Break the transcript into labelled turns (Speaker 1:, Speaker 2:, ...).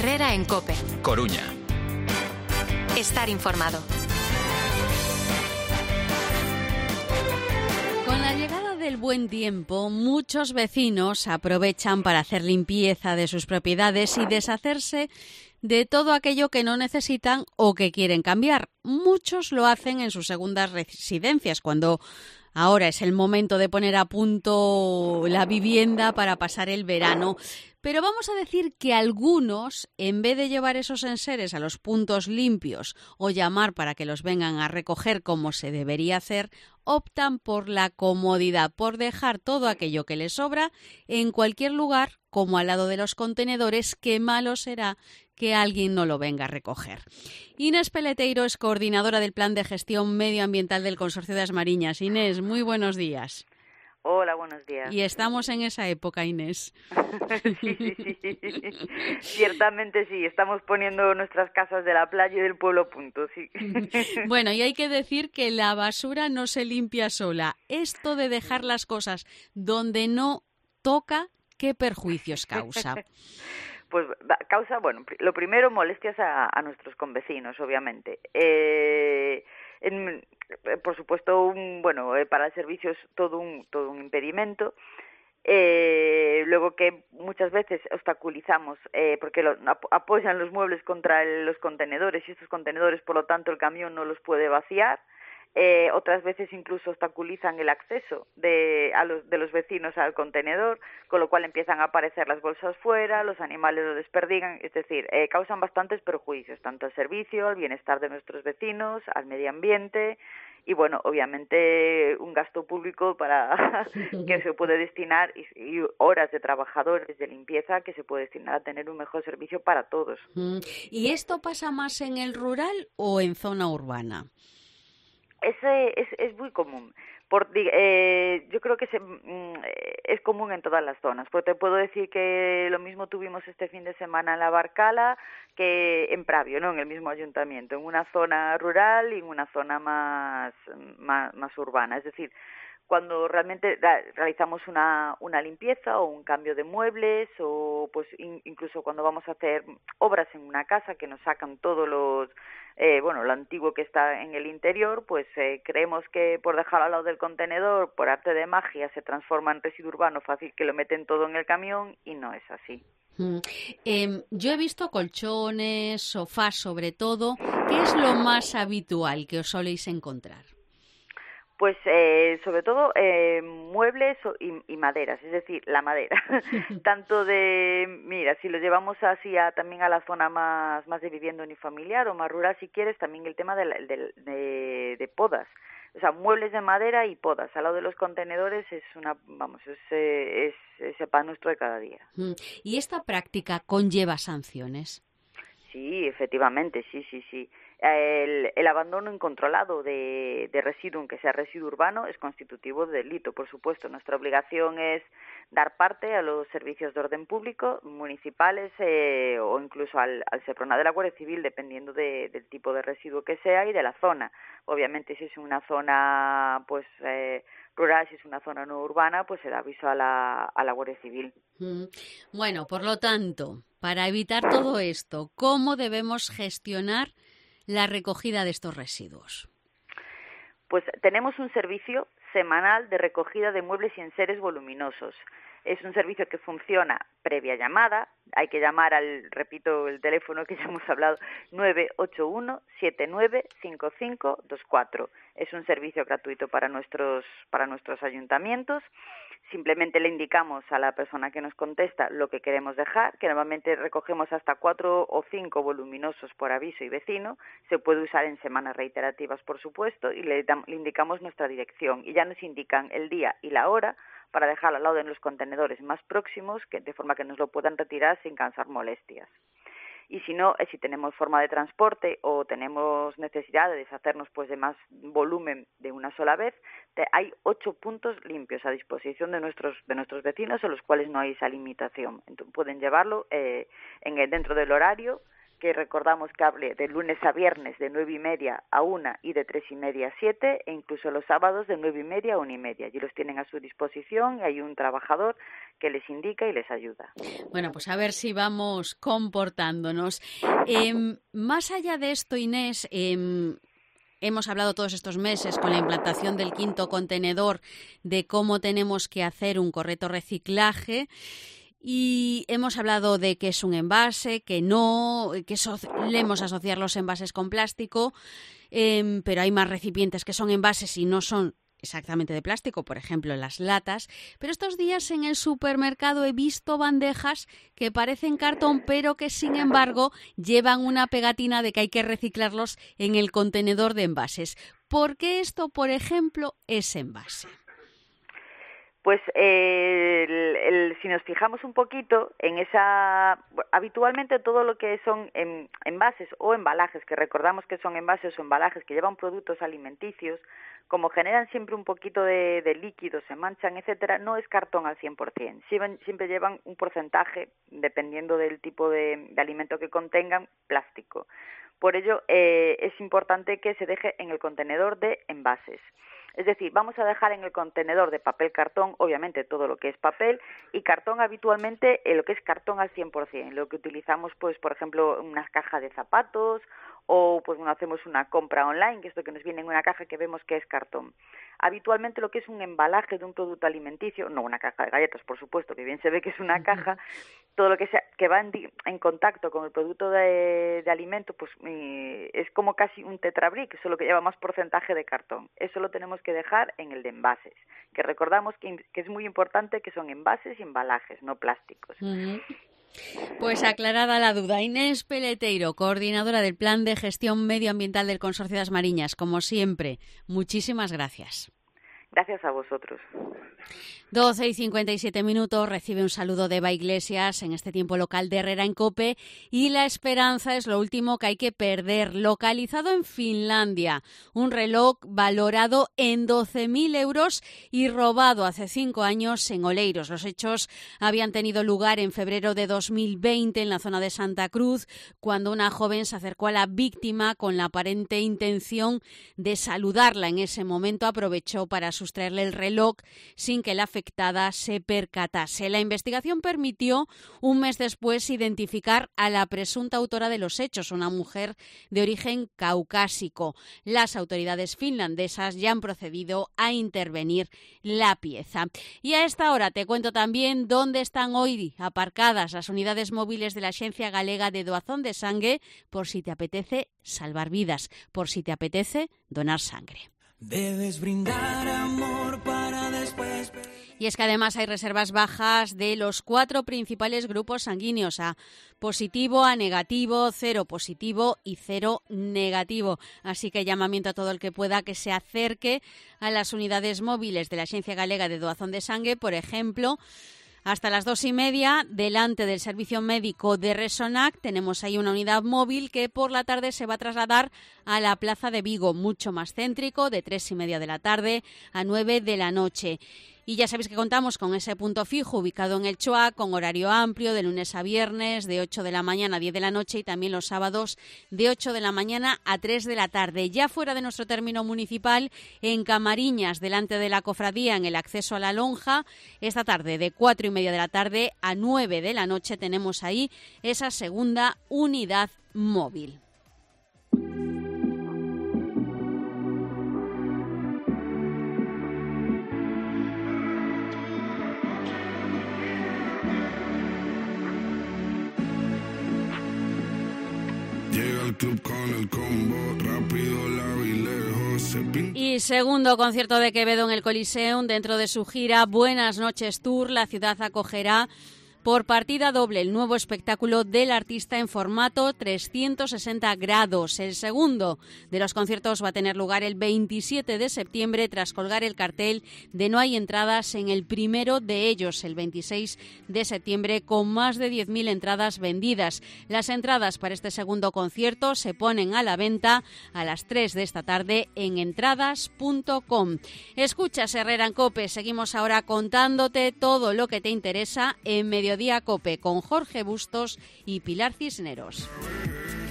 Speaker 1: Herrera en COPE.
Speaker 2: Coruña.
Speaker 1: Estar informado.
Speaker 3: Con la llegada del buen tiempo, muchos vecinos aprovechan para hacer limpieza de sus propiedades y deshacerse de todo aquello que no necesitan o que quieren cambiar. Muchos lo hacen en sus segundas residencias, cuando ahora es el momento de poner a punto la vivienda para pasar el verano. Pero vamos a decir que algunos, en vez de llevar esos enseres a los puntos limpios o llamar para que los vengan a recoger como se debería hacer, optan por la comodidad, por dejar todo aquello que les sobra en cualquier lugar, como al lado de los contenedores, que malo será que alguien no lo venga a recoger. Inés Peleteiro es coordinadora del Plan de Gestión Medioambiental del Consorcio de As Mariñas. Inés, muy buenos días.
Speaker 4: Hola, buenos días.
Speaker 3: Y estamos en esa época, Inés.
Speaker 4: Sí. Ciertamente sí, estamos poniendo nuestras casas de la playa y del pueblo a punto, sí.
Speaker 3: Bueno, y hay que decir que la basura no se limpia sola. Esto de dejar las cosas donde no toca, ¿qué perjuicios causa?
Speaker 4: Pues causa, bueno, lo primero, molestias a nuestros convecinos, obviamente. Por supuesto, para el servicio es todo un impedimento. Luego que muchas veces obstaculizamos porque apoyan los muebles contra los contenedores y estos contenedores, por lo tanto, el camión no los puede vaciar. Otras veces incluso obstaculizan el acceso de los vecinos al contenedor, con lo cual empiezan a aparecer las bolsas fuera, los animales lo desperdigan, es decir, causan bastantes perjuicios, tanto al servicio, al bienestar de nuestros vecinos, al medio ambiente y, bueno, obviamente un gasto público para que se puede destinar y horas de trabajadores de limpieza que se puede destinar a tener un mejor servicio para todos.
Speaker 3: ¿Y esto pasa más en el rural o en zona urbana?
Speaker 4: Es muy común. Yo creo que es común en todas las zonas. Porque te puedo decir que lo mismo tuvimos este fin de semana en la Barcala que en Pravio, ¿no? En el mismo ayuntamiento, en una zona rural y en una zona más urbana. Es decir, cuando realmente realizamos una limpieza o un cambio de muebles o pues incluso cuando vamos a hacer obras en una casa que nos sacan todos los lo antiguo que está en el interior, pues creemos que por dejarlo al lado del contenedor, por arte de magia, se transforma en residuo urbano fácil, que lo meten todo en el camión, y no es así.
Speaker 3: Yo he visto colchones, sofás sobre todo. ¿Qué es lo más habitual que os soléis encontrar?
Speaker 4: Pues sobre todo muebles y maderas, es decir, la madera. Tanto si lo llevamos así también a la zona más de vivienda unifamiliar o más rural, si quieres, también el tema de podas. O sea, muebles de madera y podas al lado de los contenedores es ese pan nuestro de cada día.
Speaker 3: ¿Y esta práctica conlleva sanciones?
Speaker 4: Sí, efectivamente, sí. El abandono incontrolado de residuo, aunque sea residuo urbano, es constitutivo de delito, por supuesto. Nuestra obligación es dar parte a los servicios de orden público, municipales o incluso al Seprona de la Guardia Civil, dependiendo del tipo de residuo que sea y de la zona. Obviamente, si es una zona rural, si es una zona no urbana, pues se da aviso a la Guardia Civil.
Speaker 3: Bueno, por lo tanto, para evitar todo esto, ¿cómo debemos gestionar la recogida de estos residuos?
Speaker 4: Pues tenemos un servicio semanal de recogida de muebles y enseres voluminosos. Es un servicio que funciona previa llamada. Hay que llamar repito el teléfono que ya hemos hablado, 981-795524. Es un servicio gratuito para nuestros ayuntamientos. Simplemente le indicamos a la persona que nos contesta lo que queremos dejar, que normalmente recogemos hasta 4 o 5 voluminosos por aviso y vecino. Se puede usar en semanas reiterativas, por supuesto, y le indicamos nuestra dirección. Y ya nos indican el día y la hora para dejarlo al lado de los contenedores más próximos, de forma que nos lo puedan retirar sin causar molestias. Y si no, si tenemos forma de transporte o tenemos necesidad de deshacernos pues de más volumen de una sola vez, hay 8 puntos limpios a disposición de nuestros vecinos, en los cuales no hay esa limitación. Entonces, pueden llevarlo dentro del horario, que recordamos que hable de lunes a viernes de 9:30 a 1 y de 3:30 a 7, e incluso los sábados de 9:30 a 1:30. Y los tienen a su disposición y hay un trabajador que les indica y les ayuda.
Speaker 3: Bueno, pues a ver si vamos comportándonos. Más allá de esto, Inés, hemos hablado todos estos meses con la implantación del 5.º contenedor de cómo tenemos que hacer un correcto reciclaje. Y hemos hablado de qué es un envase, que no, que solemos asociar los envases con plástico, pero hay más recipientes que son envases y no son exactamente de plástico, por ejemplo, las latas. Pero estos días en el supermercado he visto bandejas que parecen cartón, pero que sin embargo llevan una pegatina de que hay que reciclarlos en el contenedor de envases. ¿Por qué esto, por ejemplo, es envase?
Speaker 4: Pues si nos fijamos un poquito en habitualmente todo lo que son envases o embalajes, que recordamos que son envases o embalajes que llevan productos alimenticios, como generan siempre un poquito de líquido, se manchan, etcétera, no es cartón al 100%. Siempre llevan un porcentaje, dependiendo del tipo de alimento que contengan, plástico. Por ello, es importante que se deje en el contenedor de envases. Es decir, vamos a dejar en el contenedor de papel cartón, obviamente todo lo que es papel, y cartón habitualmente lo que es cartón al 100%, lo que utilizamos, pues, por ejemplo, una caja de zapatos o pues cuando hacemos una compra online, que esto que nos viene en una caja que vemos que es cartón. Habitualmente lo que es un embalaje de un producto alimenticio, no una caja de galletas, por supuesto, que bien se ve que es una caja, todo lo que sea que va en contacto con el producto de alimento, pues es como casi un tetrabric, solo que lleva más porcentaje de cartón. Eso lo tenemos que dejar en el de envases, que recordamos que es muy importante que son envases y embalajes, no plásticos.
Speaker 3: Pues aclarada la duda, Inés Peleteiro, coordinadora del Plan de Gestión Medioambiental del Consorcio das Mariñas, como siempre, muchísimas gracias.
Speaker 4: Gracias a vosotros.
Speaker 3: 12:57, recibe un saludo de Eva Iglesias en este tiempo local de Herrera en COPE, y la esperanza es lo último que hay que perder. Localizado en Finlandia, un reloj valorado en 12.000 euros y robado hace 5 años en Oleiros. Los hechos habían tenido lugar en febrero de 2020 en la zona de Santa Cruz, cuando una joven se acercó a la víctima con la aparente intención de saludarla. En ese momento aprovechó para sustraerle el reloj sin que la afectada se percatase. La investigación permitió, un mes después, identificar a la presunta autora de los hechos, una mujer de origen caucásico. Las autoridades finlandesas ya han procedido a intervenir la pieza. Y a esta hora te cuento también dónde están hoy aparcadas las unidades móviles de la Axencia Galega de Doazón de Sangue, por si te apetece salvar vidas, por si te apetece donar sangre.
Speaker 2: Debes brindar amor para después.
Speaker 3: Y es que además hay reservas bajas de los 4 principales grupos sanguíneos: A positivo, A negativo, 0 positivo y 0 negativo. Así que llamamiento a todo el que pueda que se acerque a las unidades móviles de la Axencia Galega de Doazón de Sangue, por ejemplo. Hasta las 2:30, delante del servicio médico de Resonac, tenemos ahí una unidad móvil que por la tarde se va a trasladar a la Plaza de Vigo, mucho más céntrico, de 3:30 de la tarde a 9 de la noche. Y ya sabéis que contamos con ese punto fijo ubicado en el Choa, con horario amplio de lunes a viernes, de 8 de la mañana a 10 de la noche, y también los sábados de 8 de la mañana a 3 de la tarde. Ya fuera de nuestro término municipal, en Camariñas, delante de la cofradía, en el acceso a la lonja, esta tarde de 4:30 de la tarde a 9 de la noche tenemos ahí esa segunda unidad móvil.
Speaker 2: Club con el combo, rápido, largo y lejos.
Speaker 3: Y segundo concierto de Quevedo en el Coliseum. Dentro de su gira Buenas Noches Tour, la ciudad acogerá por partida doble el nuevo espectáculo del artista en formato 360 grados. El segundo de los conciertos va a tener lugar el 27 de septiembre tras colgar el cartel de No hay entradas en el primero de ellos, el 26 de septiembre, con más de 10.000 entradas vendidas. Las entradas para este segundo concierto se ponen a la venta a las 3 de esta tarde en entradas.com. Escuchas Herrera en COPE. Seguimos ahora contándote todo lo que te interesa en Mediodía COPE con Jorge Bustos y Pilar Cisneros.